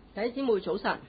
弟兄姊妹早晨，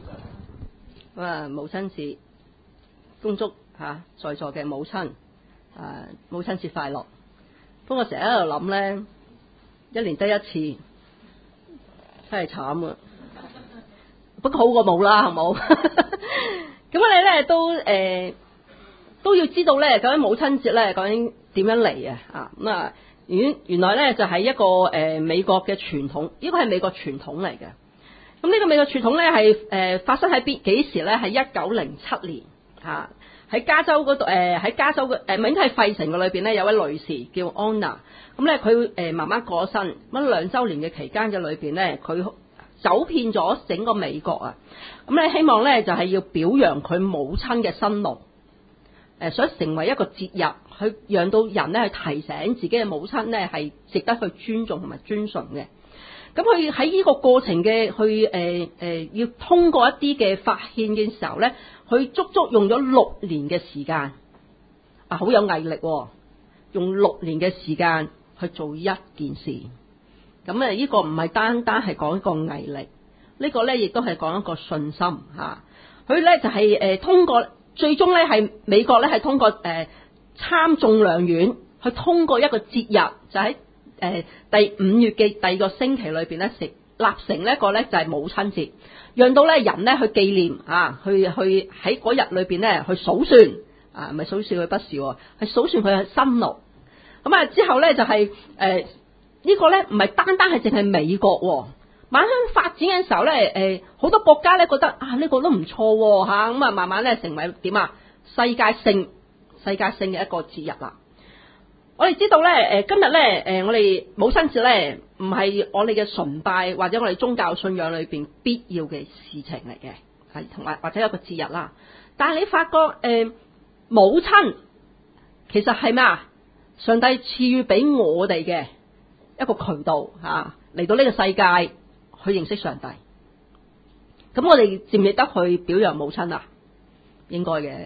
母親節，恭祝在座嘅母親母親節快樂。不過成日喺度諗咧，一年得一次，真係慘啊！不過好過冇啦，係冇？咁我哋咧都要知道咧，究竟母親節咧究竟點樣嚟啊？咁啊，原來咧就係一個美國嘅傳統，呢個係美國傳統嚟嘅。咁呢個美國傳統咧係發生喺幾時咧？係1907年喺加州嗰度喺加州嘅應該係費城嘅裏邊咧，有位女士叫安娜。咁咧佢媽媽過咗身，咁2週年嘅期間嘅裏邊咧，佢走遍咗整個美國啊！咁咧希望咧就係要表揚佢母親嘅辛勞，所以成為一個節日，去讓到人咧去提醒自己嘅母親咧係值得去尊重同埋尊崇嘅。咁佢喺呢個過程嘅去要通過一啲嘅發獻嘅時候咧，佢足足用咗6年嘅時間，好有毅力，用6年嘅時間去做一件事。咁呢個唔係單單係講一個毅力，呢個咧亦都係講一個信心嚇。佢咧就係通過最終咧係美國咧係通過參眾兩院去通過一個節日，就喺第5月嘅第2個星期裏邊咧，立成呢一個咧就係母親節，讓到咧人咧去紀念去喺嗰日裏邊咧去數算唔係數算佢不是，係數算佢嘅辛勞。咁之後咧就係呢個咧唔係單單係淨係美國，慢慢發展嘅時候咧好多國家咧覺得呢個都唔錯嚇，咁慢慢咧成為點世界性嘅一個節日啦。我哋知道咧，今日咧，我哋母親節咧，唔係我哋嘅崇拜或者我哋宗教信仰裏邊必要嘅事情嚟嘅，係同埋或者有個節日啦。但係你發覺母親其實係咩啊？上帝賜予俾我哋嘅一個渠道嚟到呢個世界去認識上帝。咁我哋值唔值得去表揚母親啊？應該嘅。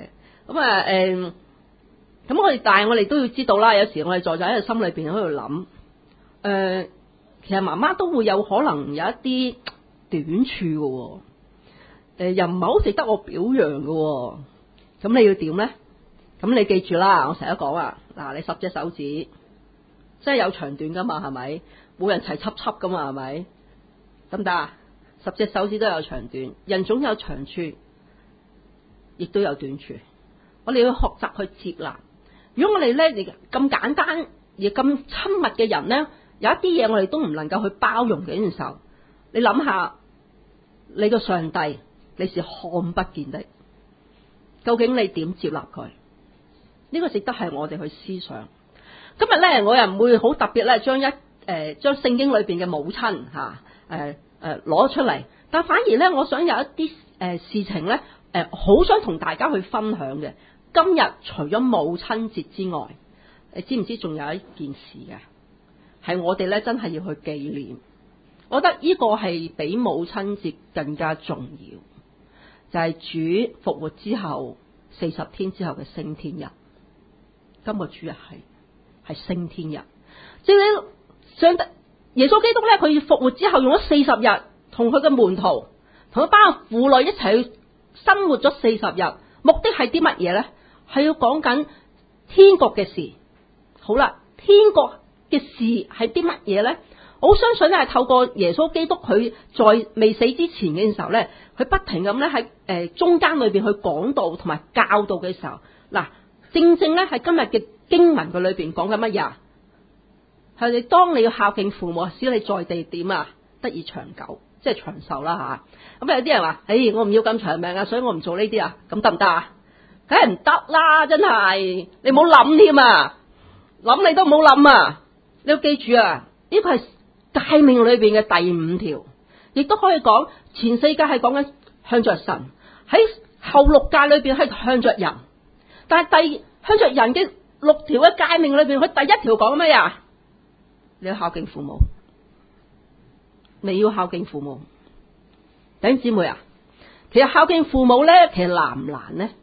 但係我哋都要知道啦，有時我哋在喺個心裏邊喺度諗，其實媽媽都會有可能有一啲短處嘅，又唔係好值得我表揚嘅，咁你要點咧？咁你記住啦，我成日都講你10隻手指，即係有長短噶嘛，係咪？冇人齊輯輯噶嘛，係咪？得唔得啊？10隻手指都有長短，人總有長處，亦都有短處，我哋要學習去接納。如果我哋咧咁簡單而咁親密嘅人咧，有一啲嘢我哋都唔能夠去包容嘅時候，你諗下，你個上帝你是看不見的，究竟你點接納佢？呢個值得係我哋去思想。今日咧，我又唔會好特別咧，將聖經裏邊嘅母親攞出嚟，但反而咧，我想有一啲事情咧，好想同大家去分享嘅。今日除咗母親節之外，你知唔知仲有一件事嘅？係我哋咧真係要去紀念。我覺得呢個係比母親節更加重要，就係主復活之後40天之後嘅升天日。今個主日係升天日，即係上帝耶穌基督咧，佢復活之後用咗40日，同佢嘅門徒同一班婦女一齊去生活咗40日，目的係啲乜嘢咧？係要講緊天國嘅事。好啦，天國嘅事係啲乜嘢咧？我好相信咧，係透過耶穌基督佢在未死之前嘅時候咧，佢不停咁咧喺中間裏邊去講道同埋教導嘅時候，正正咧喺今日嘅經文嘅裏邊講緊乜嘢？係你當你要孝敬父母，使你在地點得以長久，即係長壽啦吓。咁有啲人話，我唔要咁長命所以我唔做呢啲咁得唔得啊？梗係唔得啦，真係你唔好諗添諗你都唔好諗你要記住呢個係誡命裏邊嘅第5條，亦都可以講前4誡係講緊向着神，喺後6誡裏邊係向着人。但係向着人嘅6條嘅誡命裏邊，佢第1條講咩啊？你要孝敬父母，你要孝敬父母。弟兄姊妹其實孝敬父母咧，其實難唔難呢？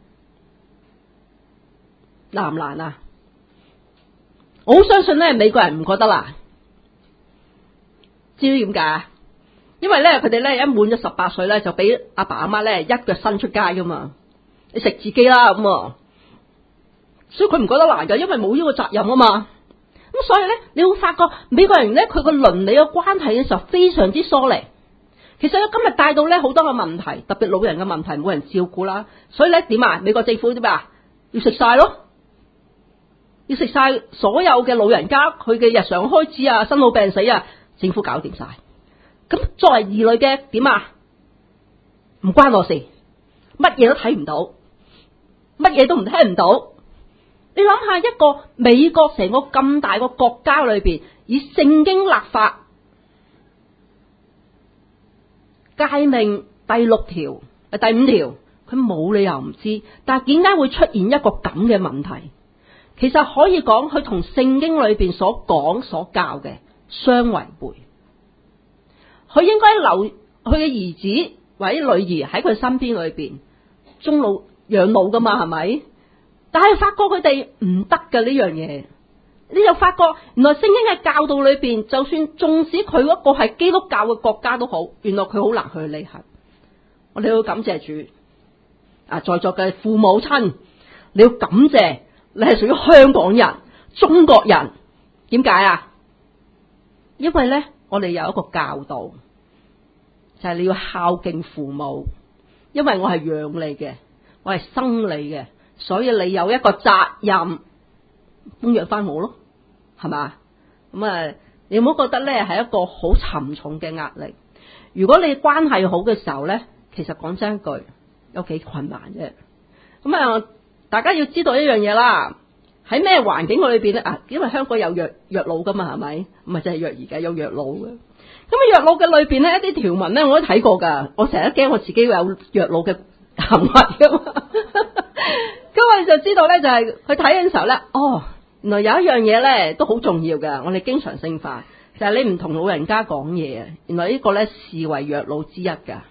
難唔難啊？我好相信咧，美國人唔覺得難。知唔知點解？ 因為咧佢哋咧一滿咗18歲咧就俾阿爸阿媽咧一腳伸出街噶嘛，你食自己啦咁啊，所以佢唔覺得難噶，因為冇呢個責任啊嘛。咁所以咧你會發覺美國人咧佢個倫理嘅關係嘅時候非常之疏離。其實咧今日帶到咧好多嘅問題，特別老人嘅問題冇人照顧啦，所以咧點啊？美國政府點啊？要食晒咯，要食晒所有嘅老人家佢嘅日常開支啊、生老病死啊，政府搞掂晒。咁作為兒女嘅點啊？唔關我事，乜嘢都睇唔到，乜嘢都唔聽唔到。你諗下一個美國成個咁大個國家裏邊，以聖經立法。誡命第6條、第5條，佢冇理由唔知，但係點解會出現一個咁嘅問題？其實可以講佢同聖經裏邊所講所教嘅相違背。佢應該留佢嘅兒子或者女兒喺佢身邊裏邊終老養老噶嘛，係咪？但係發覺佢哋唔得嘅呢樣嘢，你就發覺原來聖經嘅教導裏邊，就算縱使佢嗰個係基督教嘅國家都好，原來佢好難去履行。我哋要感謝主啊，在座嘅父母親，你要感謝你係屬於香港人、中國人。點解啊？因為咧，我哋有一個教導，就係你要孝敬父母。因為我係養你嘅，我係生你嘅，所以你有一個責任供養翻我咯。係嘛？咁啊，你唔好覺得咧係一個好沉重嘅壓力。如果你關係好嘅時候咧，其實講真一句，有幾困難啫。咁啊，大家要知道一樣嘢啦，喺咩環境裏邊咧啊？因為香港有虐老噶嘛，係咪？唔係淨係虐兒嘅，有虐老嘅。咁啊，虐老嘅裏邊咧一啲條文咧，我都睇過噶。我成日驚我自己會有虐老嘅行為噶嘛。咁我就知道咧，就係去睇嘅時候咧，哦。原來有一樣嘢咧都好重要嘅，我哋經常性化，就係你唔同老人家講嘢啊。原來呢個咧視為虐老之一噶，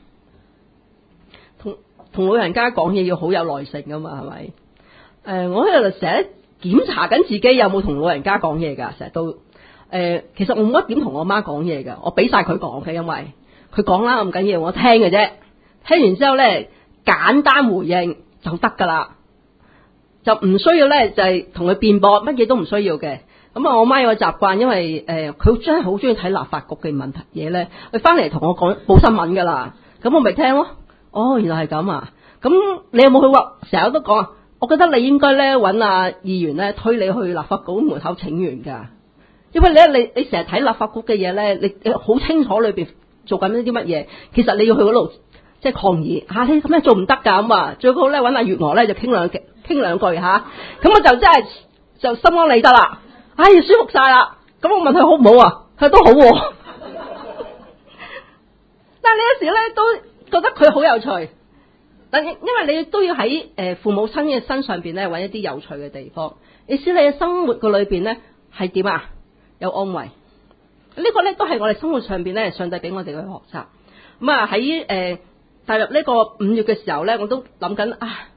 同老人家講嘢要好有耐性噶嘛，係咪？我喺度成日檢查緊自己有冇同老人家講嘢噶，成日都其實我冇乜點同我媽講嘢噶，我俾晒佢講嘅，因為佢講啦，唔緊要，我聽嘅啫。聽完之後咧，簡單回應就得噶啦。就唔需要咧，就係同佢辯駁，乜嘢都唔需要嘅。咁啊，我媽有個習慣，因為佢真係好中意睇立法局嘅問題嘢咧，佢翻嚟同我講報新聞噶啦，咁我咪聽咯。哦，原來係咁啊！咁你有冇去話？成日都講啊，我覺得你應該咧揾阿議員咧推你去立法局門口請願噶，因為你成日睇立法局嘅嘢咧，你好清楚裏邊做緊啲乜嘢。其實你要去嗰度即係抗議嚇，你咁樣做唔得㗎咁啊！最好咧揾阿月娥咧就傾兩句嚇，咁我就真係就心安理得啦，舒服晒啦。咁我問佢好唔好啊？佢都好喎。但係你有時咧都覺得佢好有趣，但因為你都要喺父母親嘅身上邊咧揾一啲有趣嘅地方，你使你嘅生活嘅裏邊咧係點啊？有安慰。呢個咧都係我哋生活上邊咧上帝俾我哋去學習。咁啊喺踏入呢個5月嘅時候咧，我都諗緊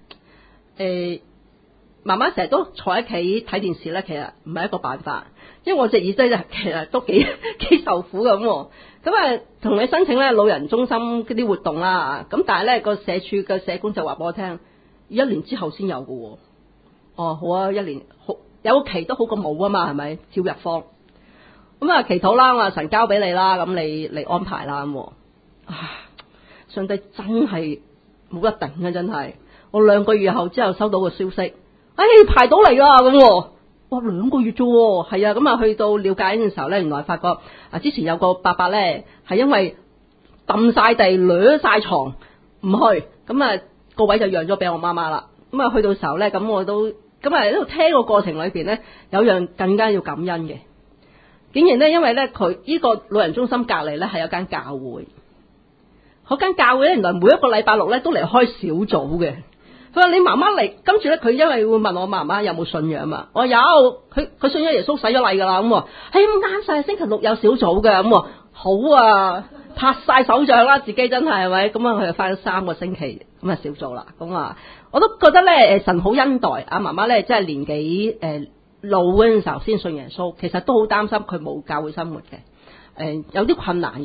媽媽成日都坐喺企睇電視咧，其實唔係一個辦法，因為我隻耳仔就其實都幾受苦咁。咁啊，同你申請咧老人中心嗰啲活動啦，咁但係咧個社署嘅社工就話俾我聽，1年之後先有㗎。哦，好啊，1年好有個期都好過冇啊嘛，係咪？照日方。咁啊，祈禱啦，我話神交俾你啦，咁你嚟安排啦咁。上帝真係冇得頂啊！真係，我2個月後之後收到個消息，排到嚟啦咁。哇，2個月啫，係啊，咁啊去到了解嘅時候咧，原來發覺之前有個伯伯咧係因為揼晒地、掠晒床唔去，咁啊個位就讓咗俾我媽媽啦。咁啊去到時候咧，咁我都咁啊喺度聽個過程裏邊咧，有樣更加要感恩嘅，竟然咧因為咧佢呢個老人中心隔籬咧係有間教會。嗰間教會咧，原來每一個禮拜6咧都嚟開小組嘅。佢話你媽媽嚟，跟住咧佢因為會問我媽媽有冇信仰嘛？我有，佢信咗耶穌洗咗禮噶啦。咁咁啱晒星期6有小組嘅。咁好啊，拍晒手掌啦，自己真係咪？咁啊佢就返咗3個星期咁啊小組啦。咁我都覺得咧神好恩待阿媽媽咧，真係年紀老嗰陣時候先信耶穌，其實都好擔心佢冇教會生活嘅，有啲困難嘅。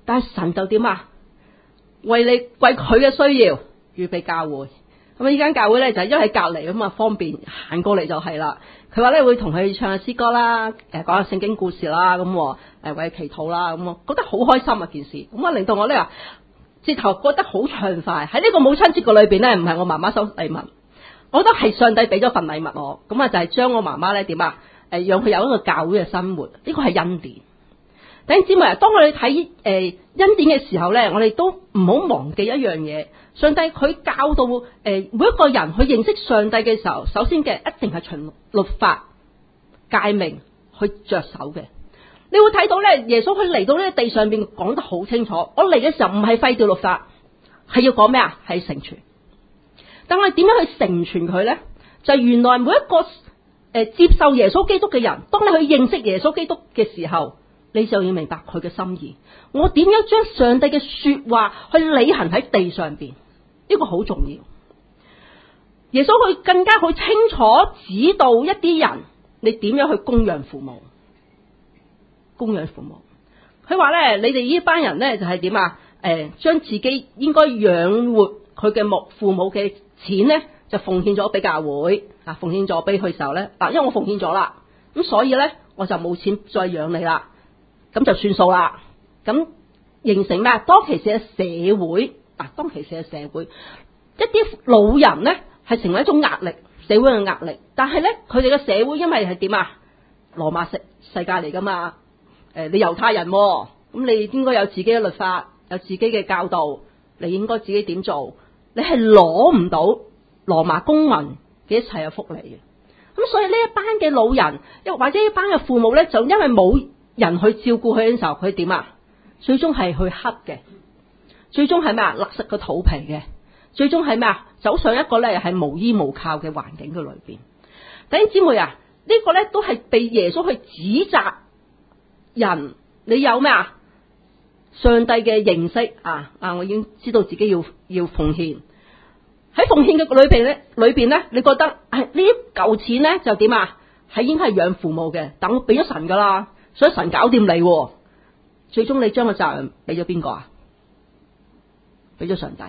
但係神就點啊？為佢嘅需要預備教會。咁呢間教會咧就係因為喺隔籬咁啊，方便行過嚟就係啦。佢話咧會同佢唱下詩歌啦，講下聖經故事啦，咁為佢祈禱啦，咁我覺得好開心啊件事。咁啊令到我咧話，直頭覺得好暢快。喺呢個母親節嘅裏邊咧，唔係我媽媽收禮物，我覺得係上帝俾咗份禮物我。咁啊就係將我媽媽咧點啊？讓佢有一個教會嘅生活，呢個係恩典。弟兄姊妹啊，當我哋睇恩典嘅時候咧，我哋都唔好忘記一樣嘢。上帝佢教導每一個人去認識上帝嘅時候，首先嘅一定係循律法誡命去着手嘅。你會睇到咧，耶穌佢嚟到呢個地上邊講得好清楚。我嚟嘅時候唔係廢掉律法，係要講咩啊？係成全。但我哋點樣去成全佢咧？就係原來每一個接受耶穌基督嘅人，當你去認識耶穌基督嘅時候，你就要明白佢嘅心意。我點樣將上帝嘅說話去履行喺地上邊？呢個好重要。耶穌佢更加去清楚指導一啲人，你點樣去供養父母？供養父母，佢話咧，你哋呢班人咧就係點啊？將自己應該養活佢嘅父母嘅錢咧，就奉獻咗俾教會啊，奉獻咗俾佢時候咧，因為我奉獻咗啦，咁所以咧我就冇錢再養你啦，咁就算數啦。咁形成咩？當其時嘅社會當其時嘅社會，一啲老人咧係成為一種壓力，社會嘅壓力。但係咧，佢哋嘅社會因為係點啊？羅馬世界嚟噶嘛？你猶太人咁，你應該有自己嘅律法，有自己嘅教導，你應該自己點做？你係攞唔到羅馬公民嘅一切嘅福利嘅。咁所以呢一班嘅老人，又或者一班嘅父母咧，就因為冇人去照顧佢嘅時候，佢點啊？最終係去乞嘅，最終係咩啊？勒實個肚皮嘅，最終係咩啊？走上一個咧係無依無靠嘅環境嘅裏邊。弟兄姊妹啊，呢個咧都係被耶穌去指責人，你有咩啊？上帝嘅認識我已經知道自己要奉獻。喺奉獻嘅裏邊咧，你覺得呢嚿錢咧就點啊？係應該係養父母嘅，但我俾咗神噶啦，所以神搞掂你。最終你將個責任俾咗邊個啊？俾咗上帝。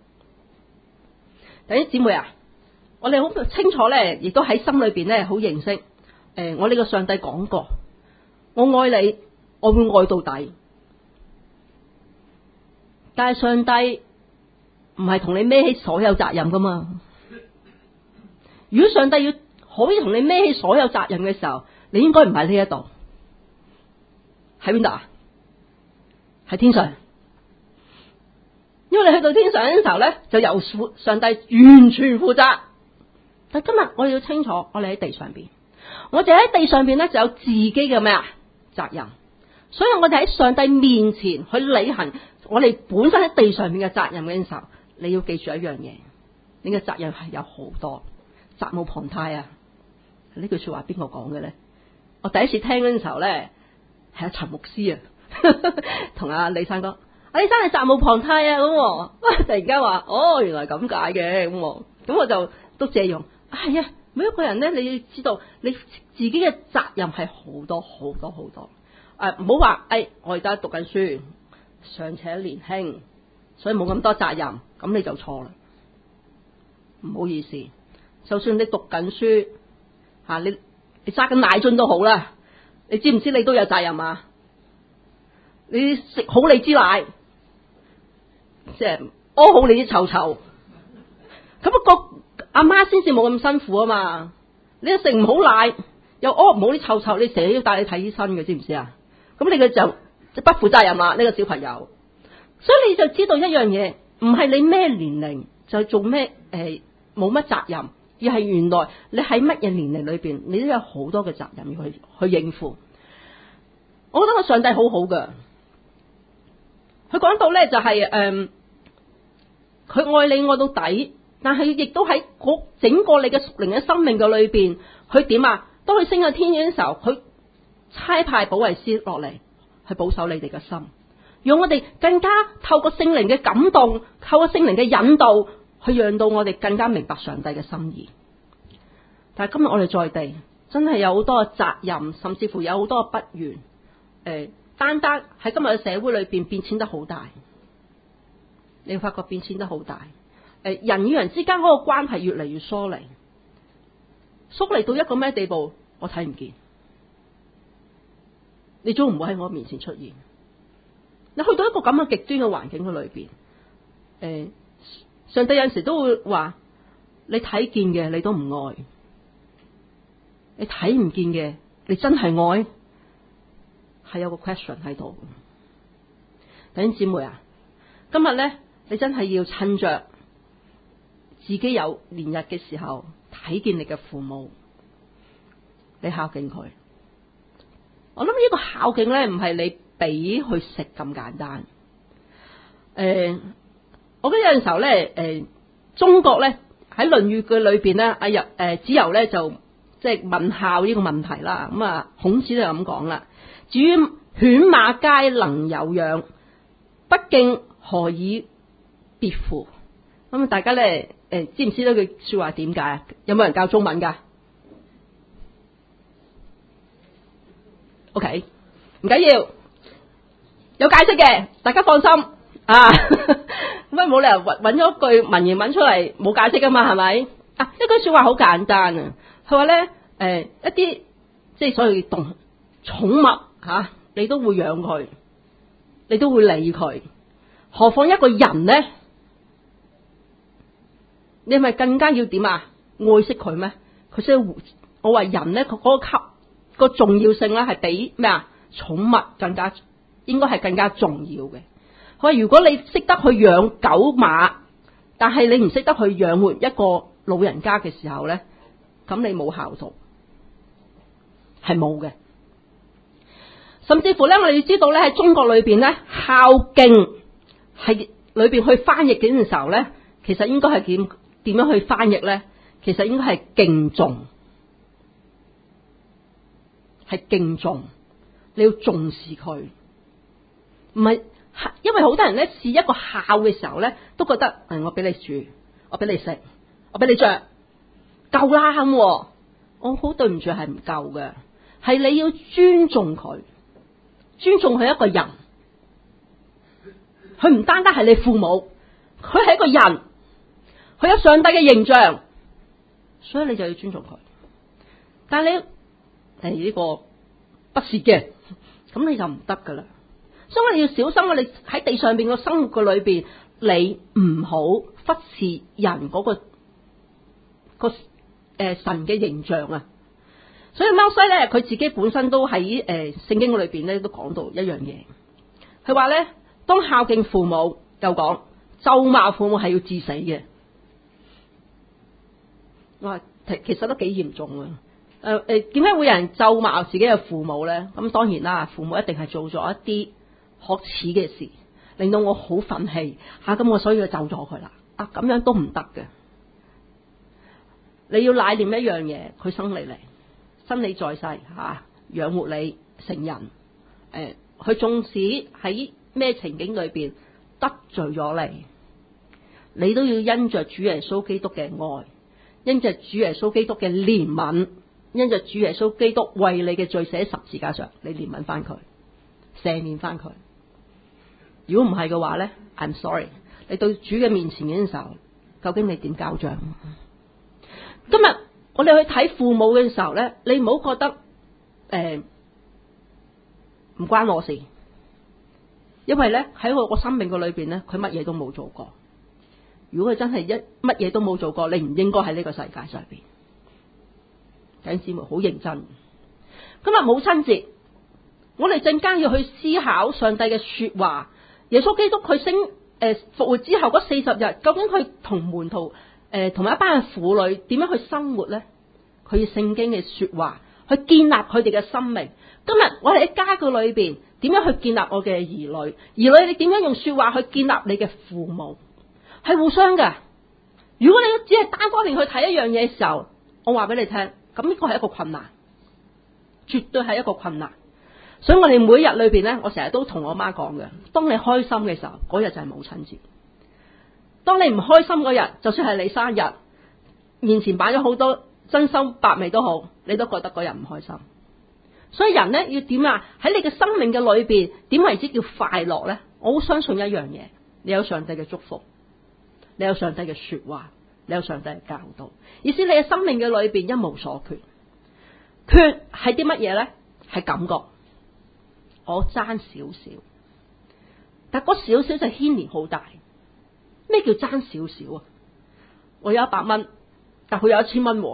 弟兄姊妹啊，我哋好清楚咧，亦都喺心裏邊咧好認識。我呢個上帝講過，我愛你，我會愛到底。但係上帝唔係同你孭起所有責任噶嘛？如果上帝要可以同你孭起所有責任嘅時候，你應該唔喺呢一度，喺邊度啊？喺天上。因為你去到天上嘅時候咧，就由上帝完全負責。但今日我哋要清楚，我哋喺地上邊，我哋喺地上邊咧就有自己嘅咩啊責任。所以我哋喺上帝面前去履行我哋本身喺地上面嘅責任嘅時候，你要記住一樣嘢，你嘅責任係有好多，責無旁貸啊！呢句說話邊個講嘅咧？我第一次聽嗰陣時候咧，係阿陳牧師啊，同阿李生講。李生係責無旁貸啊，咁突然間話原來咁解嘅，咁我就都借用。係啊，每一個人咧，你要知道你自己嘅責任係好多好多好多。唔好話我而家讀緊書，尚且年輕，所以冇咁多責任，咁你就錯啦。唔好意思，就算你讀緊書你揸緊奶樽都好啦，你知唔知你都有責任啊？你食好你支奶。即係屙好你啲臭臭，咁不過阿媽先至冇咁辛苦啊嘛！你又食唔好奶，又屙唔好啲臭臭，你成日要帶你睇醫生嘅，知唔知啊？咁你嘅就不負責任啦，呢個小朋友。所以你就知道一樣嘢，唔係你咩年齡就做咩冇乜責任，而係原來你喺乜嘢年齡裏邊，你都有好多嘅責任要去應付。我覺得個上帝好好噶。佢講到咧就係佢愛你愛到底，但係亦都喺整個你嘅屬靈嘅生命嘅裏邊，佢點啊？當佢升咗天嘅時候，佢差派保惠師落嚟去保守你哋嘅心，讓我哋更加透過聖靈嘅感動，透過聖靈嘅引導，去讓到我哋更加明白上帝嘅心意。但係今日我哋在地真係有好多嘅責任，甚至乎有好多嘅不願。 單單喺今日嘅社會裏邊變遷得好大，你會發覺變遷得好大。人與人之間嗰個關係越嚟越疏離，疏離到一個咩地步？我睇唔見，你總唔會喺我面前出現。你去到一個咁嘅極端嘅環境嘅裏邊，上帝有陣時都會話：你睇見嘅你都唔愛，你睇唔見嘅你真係愛？係有個 question 喺度。弟兄姊妹啊，今日咧你真係要趁着自己有年日嘅時候，睇見你嘅父母，你孝敬佢。我諗呢個孝敬咧，唔係你俾佢食咁簡單。我覺得有陣時候咧，中國咧喺《論語》嘅裏邊咧，子游咧就即係問孝呢個問題啦。咁啊，孔子就咁講啦：至於犬馬皆能有養，不敬何以別乎？咁大家咧知唔知道句說話點解啊？有冇人教中文噶？OK， 唔緊要，有解釋嘅，大家放心啊。咁啊冇理由揾咗句文言文出嚟冇解釋噶嘛，係咪？啊，一句說話好簡單啊。佢話咧一啲即係所謂寵物吓，你都會養佢，你都會理佢，何況一個人咧？你係咪更加要點啊？愛惜佢咩？佢需要我話人咧，佢嗰個級個重要性咧，係比咩啊？寵物更加應該係更加重要嘅。佢話如果你識得去養狗馬，但係你唔識得去養活一個老人家嘅時候咧，咁你冇孝道，係冇嘅。甚至乎咧，我哋要知道咧，喺中國裏邊咧，孝敬係裏邊去翻譯嘅時候咧，其實應該係點樣去翻譯咧？其實應該係敬重，係敬重，你要重視佢，唔係因為好多人咧試一個孝嘅時候咧，都覺得我俾你住，我俾你食，我俾你着，夠啦咁。我好對唔住，係唔夠嘅，係你要尊重佢，尊重佢一個人，佢唔單單係你父母，佢係一個人。佢有上帝嘅形象，所以你就要尊重佢。但係你呢個不是嘅，咁你就唔得噶啦。所以我哋要小心，我哋喺地上邊個生活嘅裏邊，你唔好忽視人嗰個神嘅形象啊。所以摩西咧，佢自己本身都喺聖經裏邊咧都講到一樣嘢。佢話咧，當孝敬父母，又講咒罵父母係要致死嘅。我話其實都幾嚴重啊！點解會有人咒罵自己嘅父母咧？咁當然啦，父母一定係做咗一啲可恥嘅事，令到我好憤氣吓，咁我所以就咒咗佢啦。咁樣都唔得嘅。你要乃念一樣嘢，佢生你嚟，生你在世吓，養活你成人。佢縱使喺咩情景裏邊得罪咗你，你都要因着主耶穌基督嘅愛。因着主耶穌基督嘅憐憫，因着主耶穌基督為你嘅罪寫十字架上，你憐憫翻佢，赦免翻佢。如果唔係嘅話咧 ，I'm sorry， 你到主嘅面前嘅時候，究竟你點交賬？今日我哋去睇父母嘅時候咧，你唔好覺得唔關我事，因為咧喺我個生命嘅裏邊咧，佢乜嘢都冇做過。如果佢真係乜嘢都冇做過，你唔應該喺呢個世界上邊。弟兄姊妹好認真。今日母親節，我哋陣間要去思考上帝嘅說話。耶穌基督佢復活之後嗰40日，究竟佢同門徒同埋一班嘅婦女點樣去生活咧？佢以聖經嘅說話去建立佢哋嘅生命。今日我哋喺家嘅裏邊點樣去建立我嘅兒女？兒女你點樣用說話去建立你嘅父母？係互相嘅。如果你只係單方面去睇一樣嘢嘅時候，我話俾你聽，咁呢個係一個困難，絕對係一個困難。所以我哋每日裏邊咧，我成日都同我媽講嘅，當你開心嘅時候，嗰日就係母親節；當你唔開心嗰日，就算係你生日，面前擺咗好多珍饈百味都好，你都覺得嗰日唔開心。 所以人咧要點啊？喺你嘅生命嘅裏邊，點為之叫快樂咧？我好相信一樣嘢，你有上帝嘅祝福，你有上帝嘅說話，你有上帝嘅教導，意思你嘅生命嘅裏邊一無所缺。缺係啲乜嘢咧？係感覺，我爭少少，但嗰少少就牽連好大。咩叫爭少少啊？我有100蚊，但佢有1000蚊，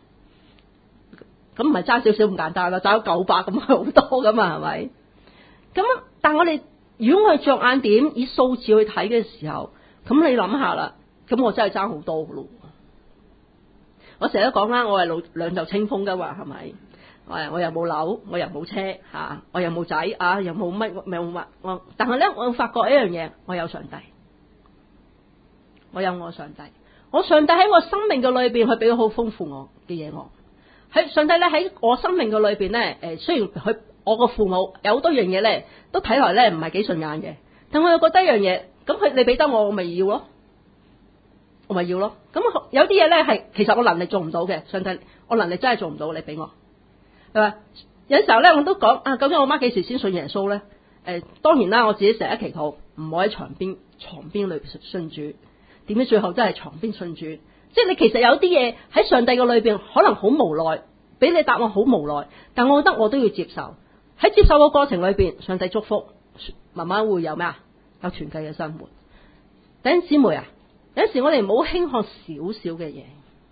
咁唔係爭少少咁簡單啦，爭咗900咁係好多噶嘛，係咪？咁但我哋如果我哋着眼點以數字去睇嘅時候，咁你諗下啦，咁我真係爭好多噶咯。我成日都講啦，我係兩袖清風噶嘛，係咪？我又冇樓，我又冇車吓，我又冇仔啊，又冇乜，但係咧，我發覺一樣嘢，我有上帝，我有我上帝，我上帝喺我生命嘅裏邊，佢俾咗好豐富我嘅嘢我。喺上帝咧喺我生命嘅裏邊咧，雖然我個父母有好多樣嘢咧，都睇來咧唔係幾順眼嘅，但我又覺得一樣嘢，咁你俾得我咪要咯，我咪要咯。咁有啲嘢咧係其實我能力做唔到嘅，上帝我能力真係做唔到，你俾我係嘛？有時候咧我都講啊，究竟我媽幾時先信耶穌咧？當然啦，我自己成日祈禱，唔好喺床邊裏信主，點知最後真係床邊信主。即係你其實有啲嘢喺上帝嘅裏邊，可能好無奈，俾你答案好無奈，但我覺得我都要接受。喺接受嘅過程裏邊，上帝祝福，慢慢會有咩啊？有團契嘅生活。弟兄姊妹啊，有時我哋唔好輕看少少嘅嘢，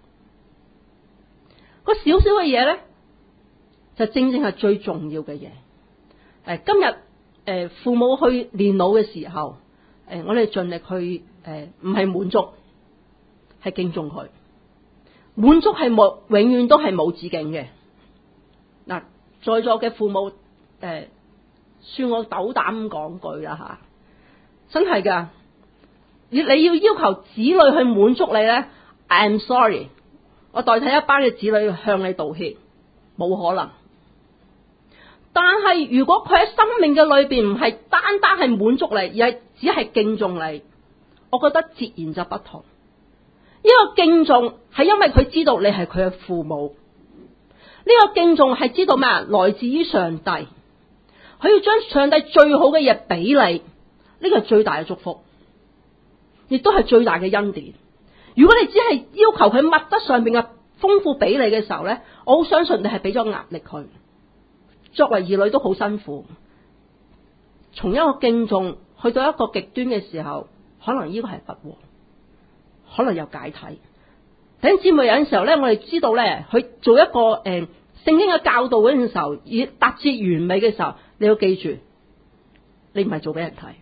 個少少嘅嘢咧，就正正係最重要嘅嘢。今日父母去年老嘅時候，我哋盡力去唔係滿足。係敬重佢，滿足係永遠都係冇止境嘅。嗱，在座嘅父母，算我斗膽講句啦吓，真係噶，你要要求子女去滿足你咧 ，I'm sorry， 我代替一班嘅子女向你道歉，冇可能。但係如果佢喺生命嘅裏邊唔係單單係滿足你，而係只係敬重你，我覺得截然就不同。呢個敬重係因為佢知道你係佢嘅父母，呢個敬重係知道咩啊？來自於上帝，佢要將上帝最好嘅嘢俾你，呢個係最大嘅祝福，亦都係最大嘅恩典。如果你只係要求佢物質上邊嘅豐富俾你嘅時候咧，我好相信你係俾咗壓力佢。作為兒女都好辛苦，從一個敬重去到一個極端嘅時候，可能呢個係不和。可能有解體。弟兄姊妹，有陣時候咧，我哋知道咧，去做一個聖經嘅教導嗰陣時候，以達至完美嘅時候，你要記住，你唔係做俾人睇，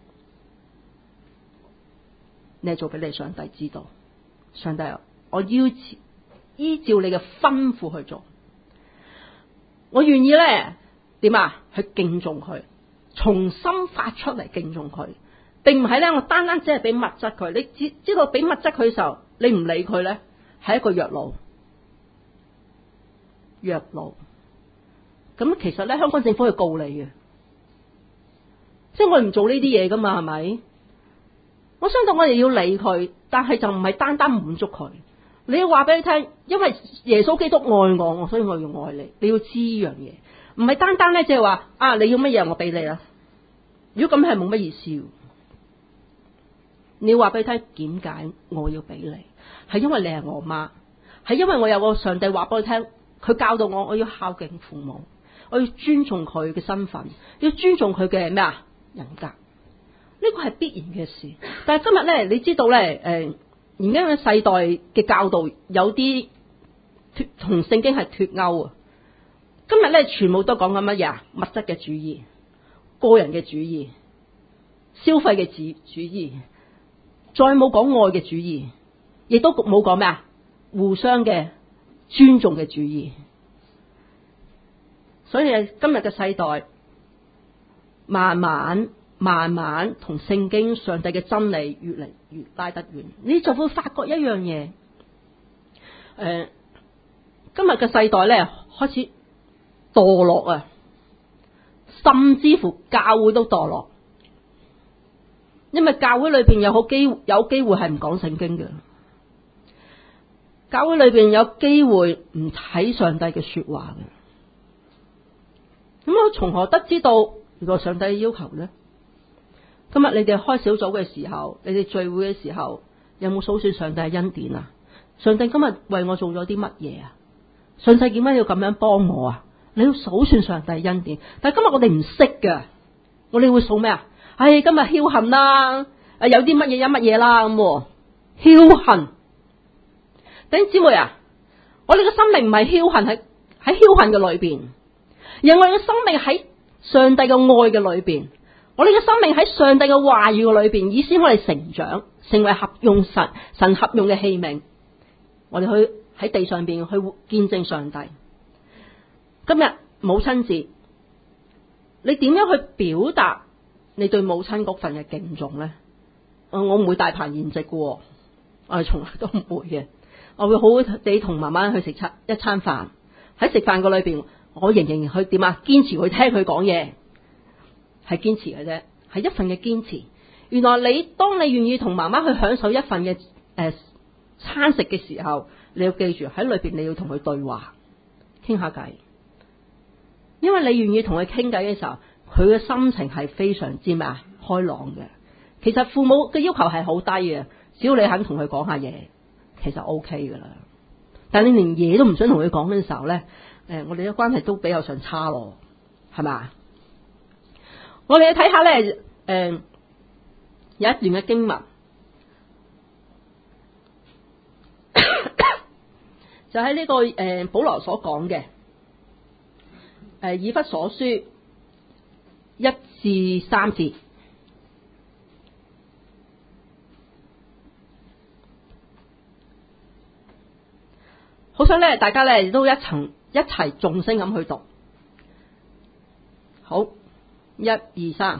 你係做俾你上帝知道。上帝，我依照你嘅吩咐去做，我願意咧點啊？去敬重佢，從心發出嚟敬重佢。並唔係咧，我單單只係俾物質佢，你知道俾物質佢嘅時候，你唔理佢咧，係一個弱佬。咁其實咧，香港政府去告你嘅，即係我哋唔做呢啲嘢噶嘛，係咪？我相信我哋要理佢，但係就唔係單單滿足佢。你要話俾佢聽，因為耶穌基督愛我，所以我要愛你。你要知呢樣嘢，唔係單單咧，即係話啊，你要乜嘢我俾你啦。如果咁係冇乜意思。你要話俾佢聽，點解我要俾你？係因為你係我媽，係因為我有個上帝話俾佢聽，佢教導我要孝敬父母，我要尊重佢嘅身份，要尊重佢嘅咩啊人格。呢個係必然嘅事。但係今日咧，你知道咧，而家嘅世代嘅教導有啲同聖經係脫鈎啊。今日咧，全部都講緊乜嘢啊？物質嘅主義、個人嘅主義、消費嘅主義。再冇講愛嘅主義，亦都冇講咩啊？互相嘅尊重嘅主義。所以今日嘅世代，慢慢同聖經上帝嘅真理越嚟越拉得遠，你就會發覺一樣嘢。今日嘅世代咧開始墮落啊，甚至乎教會都墮落。因為教會裏邊有機會係唔講聖經嘅，教會裏邊有機會唔睇上帝嘅說話嘅。 咁我從何得知道原來上帝嘅要求呢？今日你哋開小組嘅時候，你哋聚會嘅時候，有冇數算上帝嘅恩典啊？上帝今日為我做咗啲乜嘢啊？上帝點解要咁樣幫我啊？你要數算上帝恩典，但係今日我哋唔識㗎，我哋會數咩啊？今日僥倖啦，有啲乜嘢有乜嘢啦咁，僥倖。弟兄姊妹啊，我哋嘅生命唔係僥倖喺僥倖嘅裏邊，而我哋嘅生命喺上帝嘅愛嘅裏邊，我哋嘅生命喺上帝嘅話語嘅裏邊，以使我哋成長，成為合用神合用嘅器皿，我哋去喺地上邊去見證上帝。今日母親節，你點樣去表達你對母親嗰份嘅敬重咧？我唔會大排筵席嘅，我哋從來都唔會嘅。我會好好地同媽媽去食一餐飯，喺食飯個裏邊，我仍然去點啊？堅持去聽佢講嘢，係堅持嘅啫，係一份嘅堅持。原來當你願意同媽媽去享受一份嘅餐食嘅時候，你要記住喺裏邊你要同佢對話，傾下偈。因為你願意同佢傾偈嘅時候，佢嘅心情係非常之咩啊？開朗嘅。其實父母嘅要求係好低嘅，只要你肯同佢講下嘢，其實 OK 噶啦。但係你連嘢都唔想同佢講嘅時候咧，我哋嘅關係都比較上差咯，係咪？我哋去睇下咧，有一段嘅經文，就喺呢個保羅所講嘅，以弗所書1至3節。好想咧，大家咧都一齊眾聲咁去讀。好，1、2、3。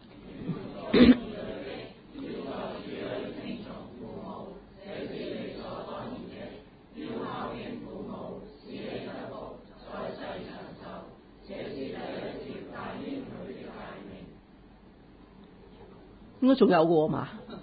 應該仲有嘅嘛？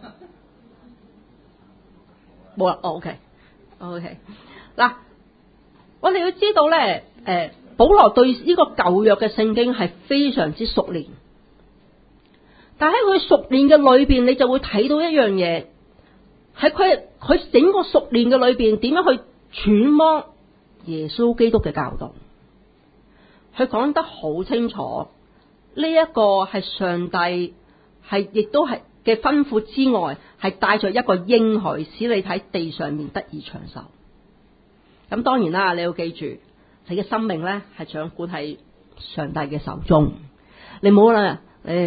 冇啦。OK。嗱，我哋要知道咧，保羅對呢個舊約嘅聖經係非常之熟練，但喺佢熟練嘅裏邊，你就會睇到一樣嘢，喺佢整個熟練嘅裏邊，點樣去揣摩耶穌基督嘅教導。佢講得好清楚，呢一個係上帝係亦都係嘅吩咐之外，係帶着一個應許，使你喺地上面得以長壽。咁當然啦，你要記住，你嘅生命咧係掌管喺上帝嘅手中。你唔好啦，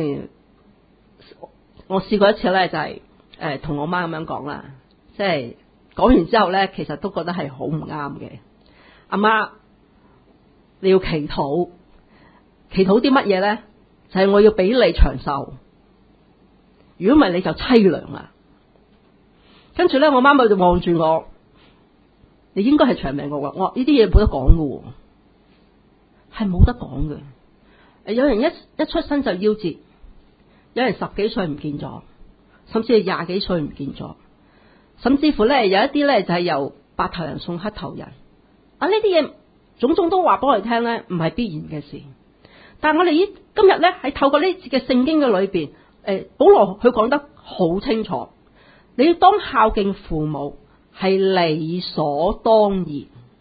我試過一次咧，就係同我媽咁樣講啦，即係講完之後咧，其實都覺得係好唔啱嘅。阿媽，你要祈禱，祈禱啲乜嘢咧？就係我要俾你長壽，如果唔係你就淒涼啦。跟住咧，我媽咪就望住我。你應該係長命過我。我話呢啲嘢冇得講嘅，係冇得講嘅。有人一出生就夭折，有人10幾歲唔見咗，甚至係20幾歲唔見咗，甚至乎咧有一啲咧就係由白頭人送黑頭人。啊，呢啲嘢種種都話俾我哋聽咧，唔係必然嘅事。但係我哋今日咧係透過呢節嘅聖經嘅裏邊，保羅佢講得好清楚，你要當孝敬父母。係理所當然。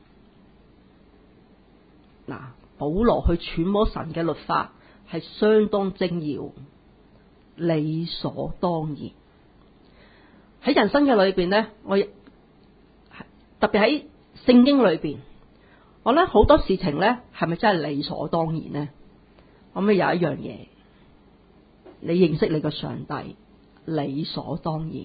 嗱，保羅去揣摩神嘅律法係相當精要，理所當然。喺人生嘅裏邊咧，我特別喺聖經裏邊，我覺得好多事情咧係咪真係理所當然咧？咁咪有一樣嘢，你認識你個上帝，理所當然。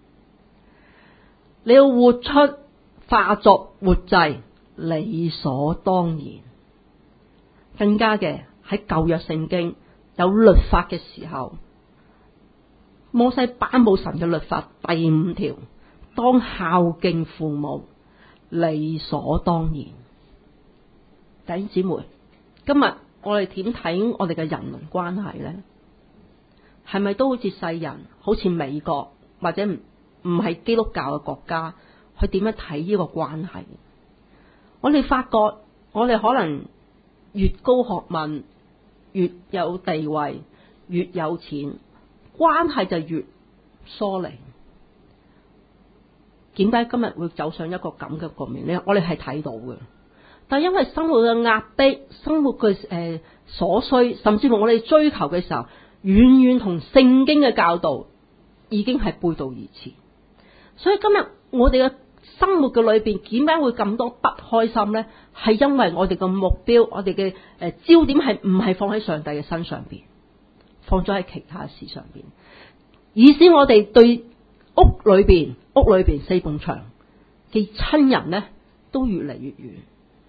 你要活出化作活祭，理所當然。更加嘅喺舊約聖經有律法嘅時候，摩西頒布神嘅律法第5條，當孝敬父母，理所當然。弟兄姊妹，今日我哋點睇我哋嘅人倫關係咧？係咪都好似世人，好似美國或者唔係基督教嘅國家，去點樣睇呢個關係？我哋發覺，我哋可能越高學問， 越有地位，越有錢，關係就越疏離。點解今日會走上一個咁嘅局面呢？我哋係睇到嘅，但係因為生活嘅壓迫，生活嘅所需，甚至乎我哋追求嘅時候，遠遠同聖經嘅教導已經係背道而馳。所以今日我哋嘅生活嘅裏邊，點解會咁多不開心呢？係因為我哋嘅目標，我哋嘅焦點係唔係放喺上帝嘅身上邊，放咗喺其他事上邊，以使我哋對屋裏邊四埲牆嘅親人呢都越嚟越遠。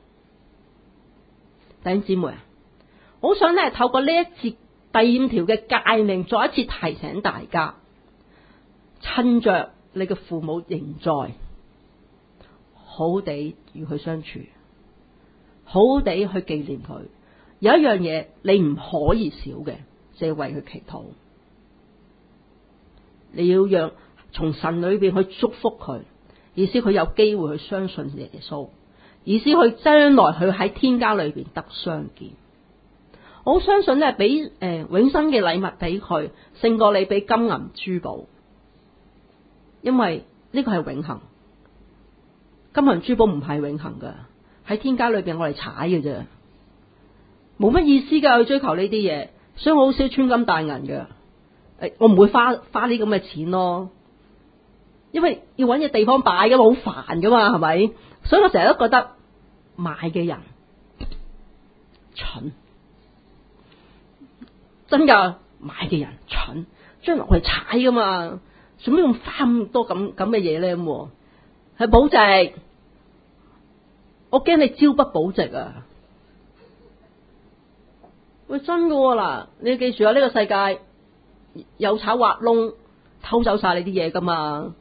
弟兄姊妹啊，我想咧透過呢一節第5條嘅誡命，再一次提醒大家，趁着你嘅父母仍在，好好地與佢相處，好好地去紀念佢。有一樣嘢你唔可以少嘅，就係為佢祈禱。你要讓從神裏邊去祝福佢，意思佢有機會去相信耶穌，意思佢將來佢喺天家裏邊得相見。我相信咧，俾永生嘅禮物俾佢，勝過你俾金銀珠寶，因為呢個係永恆。金銀珠寶唔係永恆噶，喺天家裏邊我哋踩嘅啫，冇乜意思噶去追求呢啲嘢，所以我好少穿金戴銀嘅。我唔會花呢咁嘅錢咯，因為要搵嘅地方擺噶嘛，好煩噶嘛，係咪？所以我成日都覺得買嘅人蠢，真噶，買嘅人蠢，將來我哋踩噶嘛，做咩咁花咁多咁嘅嘢咧？咁係保值，我驚你朝不保值啊！喂，真噶嗱，你要記住啊，呢個世界有炒挖窿偷走晒你啲嘢噶嘛，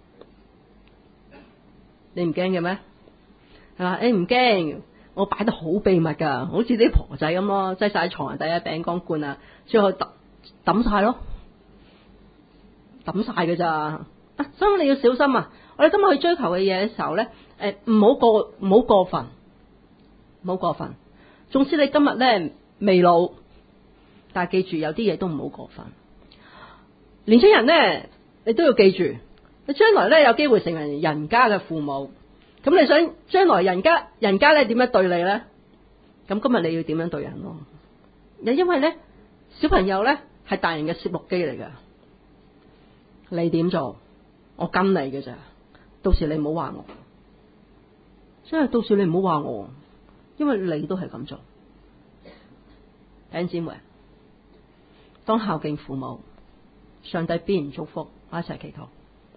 你唔驚嘅咩？係嘛？你唔驚，我擺得好秘密噶，好似啲婆仔咁咯，擠晒喺床底啊，餅乾罐啊，最後抌晒咯，抌晒噶咋。所以你要小心啊！我哋今日去追求嘅嘢嘅時候咧，唔好過分，唔好過分。縱使你今日咧未老，但係記住有啲嘢都唔好過分。年輕人咧，你都要記住，你將來咧有機會成為人家嘅父母，咁你想將來人家咧點樣對你咧？咁今日你要點樣對人咯？因為咧小朋友咧係大人嘅攝錄機嚟噶，你點做，我跟你嘅咋，到時你唔好話我，真係到時你唔好話我，因為你都係咁做。弟兄姊妹，當孝敬父母，上帝必然祝福。我一齊祈禱。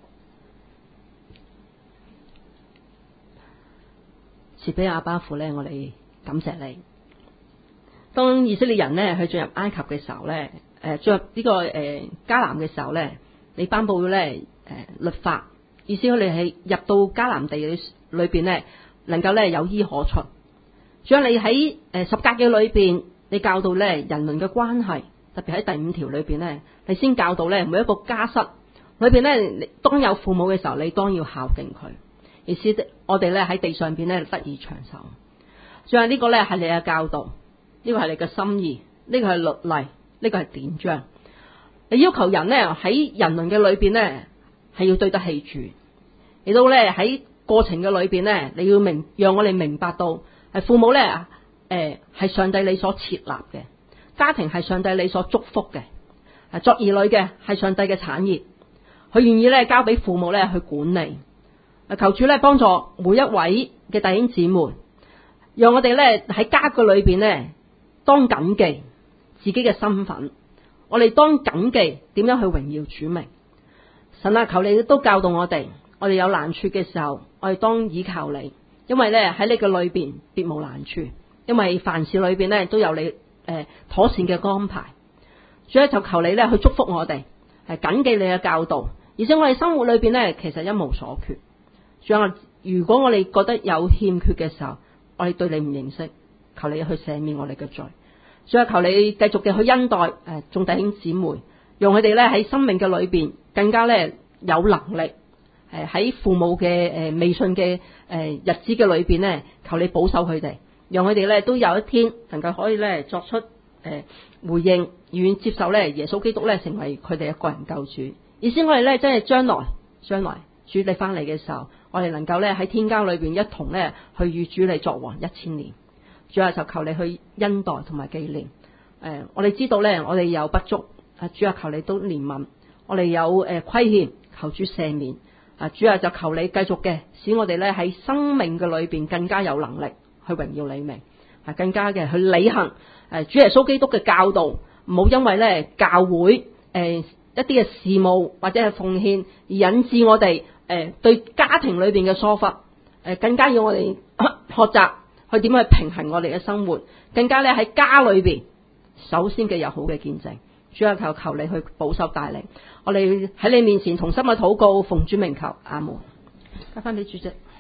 慈悲阿爸父咧，我哋感謝你。當以色列人咧去進入埃及嘅時候咧，進入呢個迦南嘅時候咧，你頒布咗咧律法，意思佢哋係入到迦南地裏邊咧，能夠咧有衣可出。仲有你喺十誡嘅裏邊，你教導咧人倫嘅關係，特別喺第5條裏邊咧，你先教導咧每一個家室裏邊咧，當有父母嘅時候，你當要孝敬佢，意思我哋咧喺地上邊咧得以長壽。仲有呢個咧係你嘅教導，呢個係你嘅心意，呢個係律例，呢個係典章。你要求人咧喺人倫嘅裏邊咧係要對得起住，亦都咧喺過程嘅裏邊咧，你要讓我哋明白到係父母咧係上帝你所設立嘅，家庭係上帝你所祝福嘅，作兒女嘅係上帝嘅產業，佢願意咧交俾父母咧去管理。求主咧幫助每一位嘅弟兄姊妹，讓我哋咧喺家嘅裏邊咧當謹記自己嘅身份，我哋當謹記點樣去榮耀主名。神啊，求你都教導我哋有難處嘅時候，我哋當倚靠你，因為咧喺你嘅裏邊別無難處，因為凡事裏邊咧都有你妥善嘅安排。所以就求你咧去祝福我哋，係謹記你嘅教導，而且我哋生活裏邊咧其實一無所缺。仲有，如果我哋覺得有欠缺嘅時候，我哋對你唔認識，求你去赦免我哋嘅罪。仲有，求你繼續嘅去恩待眾弟兄姊妹，讓佢哋咧喺生命嘅裏邊更加咧有能力，喺父母嘅未信嘅日子嘅裏邊咧，求你保守佢哋，讓佢哋咧都有一天能夠可以咧作出回應，願意接受咧耶穌基督咧成為佢哋嘅個人救主。意思我哋咧真係將來主你翻嚟嘅時候，我哋能夠咧喺天家裏邊一同咧去與主你作王1000年。主啊，就求你去恩待同埋紀念。我哋知道咧，我哋有不足，主啊，求你都憐憫。我哋有虧欠，求主赦免。主啊，就求你繼續嘅使我哋咧喺生命嘅裏邊更加有能力去榮耀你名，更加嘅去履行主耶穌基督嘅教導，唔好因為咧教會一啲嘅事務或者係奉獻而引致我哋對家庭裏邊嘅疏忽，更加要我哋學習去點樣去平衡我哋嘅生活，更加咧喺家裏邊首先嘅有好嘅見證。主啊，求你去保守帶領，我哋喺你面前同心嘅禱告，奉主名求，阿門。交翻俾主席。